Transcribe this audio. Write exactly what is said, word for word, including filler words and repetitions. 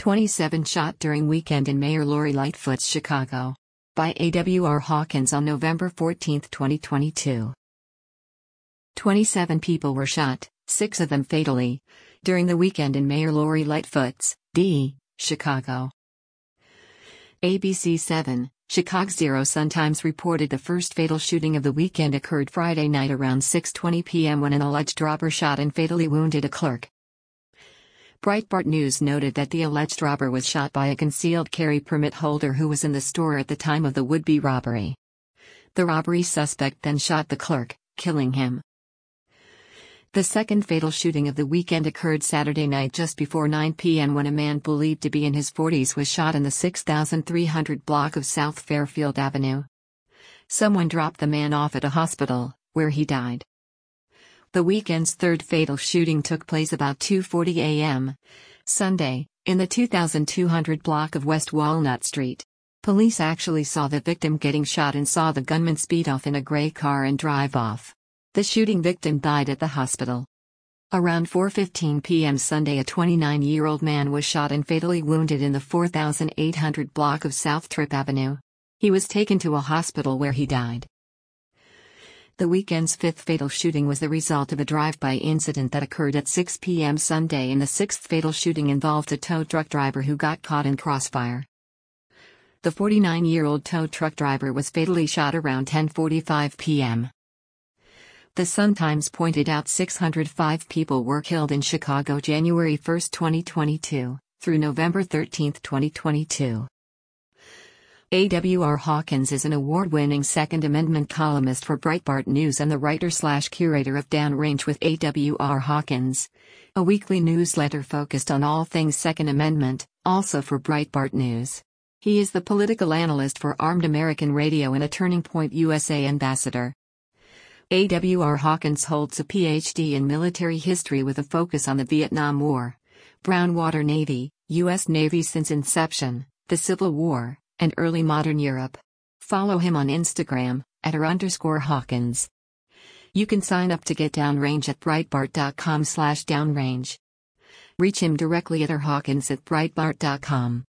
twenty-seven shot during weekend in Mayor Lori Lightfoot's Chicago. By A W R Hawkins on November fourteenth, twenty twenty-two. twenty-seven people were shot, six of them fatally, during the weekend in Mayor Lori Lightfoot's, D. Chicago. A B C seven, Chicago Zero Sun-Times reported the first fatal shooting of the weekend occurred Friday night around six twenty p m when an alleged robber shot and fatally wounded a clerk. Breitbart News noted that the alleged robber was shot by a concealed carry permit holder who was in the store at the time of the would-be robbery. The robbery suspect then shot the clerk, killing him. The second fatal shooting of the weekend occurred Saturday night just before nine p m when a man believed to be in his forties was shot in the six thousand three hundred block of South Fairfield Avenue. Someone dropped the man off at a hospital, where he died. The weekend's third fatal shooting took place about two forty a m Sunday, in the two thousand two hundred block of West Walnut Street. Police actually saw the victim getting shot and saw the gunman speed off in a gray car and drive off. The shooting victim died at the hospital. Around four fifteen p m Sunday, a twenty-nine-year-old man was shot and fatally wounded in the four thousand eight hundred block of South Tripp Avenue. He was taken to a hospital where he died. The weekend's fifth fatal shooting was the result of a drive-by incident that occurred at six p m Sunday, and the sixth fatal shooting involved a tow truck driver who got caught in crossfire. The forty-nine-year-old tow truck driver was fatally shot around ten forty-five p m The Sun-Times pointed out six hundred five people were killed in Chicago January first, twenty twenty-two, through November thirteenth, twenty twenty-two. A W R Hawkins is an award-winning Second Amendment columnist for Breitbart News and the writer-slash-curator of Downrange with A W R Hawkins, a weekly newsletter focused on all things Second Amendment, also for Breitbart News. He is the political analyst for Armed American Radio and a Turning Point U S A ambassador. A W R Hawkins holds a P H D in military history with a focus on the Vietnam War, Brown Water Navy, U S Navy since inception, the Civil War, and early modern Europe. Follow him on Instagram, at r underscore Hawkins. You can sign up to get Downrange at breitbart dot com slash downrange. Reach him directly at r hawkins at breitbart dot com.